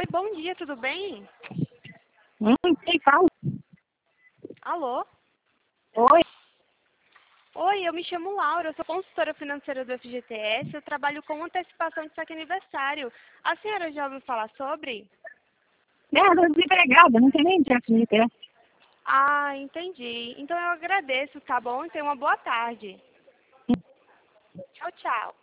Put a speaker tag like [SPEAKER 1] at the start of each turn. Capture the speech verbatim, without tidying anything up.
[SPEAKER 1] Oi, bom dia, tudo bem?
[SPEAKER 2] Hum, quem fala?
[SPEAKER 1] Alô?
[SPEAKER 2] Oi.
[SPEAKER 1] Oi, eu me chamo Laura, eu sou consultora financeira do F G T S, eu trabalho com antecipação de saque aniversário. A senhora já ouviu falar sobre?
[SPEAKER 2] É, eu tô desempregada, não tem nem cheque de ter.
[SPEAKER 1] Ah, entendi. Então eu agradeço, tá bom? E tenha uma boa tarde. Tchau, tchau.